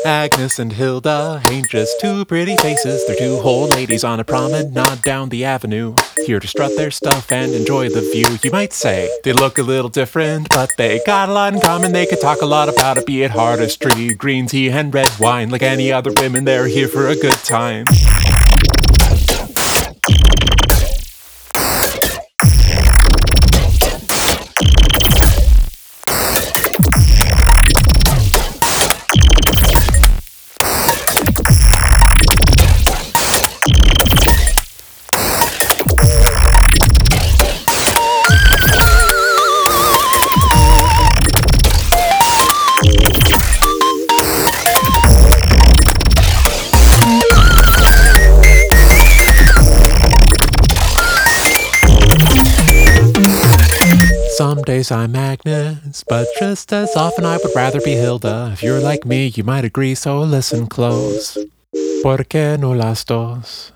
Agnes and Hilda ain't just two pretty faces. They're two whole ladies on a promenade down the avenue, here to strut their stuff and enjoy the view. You might say they look a little different, but they got a lot in common. They could talk a lot about it, be it artistry, green tea and red wine. Like any other women, they're here for a good time. Some days I'm Agnes, but just as often I would rather be Hilda. If you're like me, you might agree, so listen close. ¿Por qué no las dos?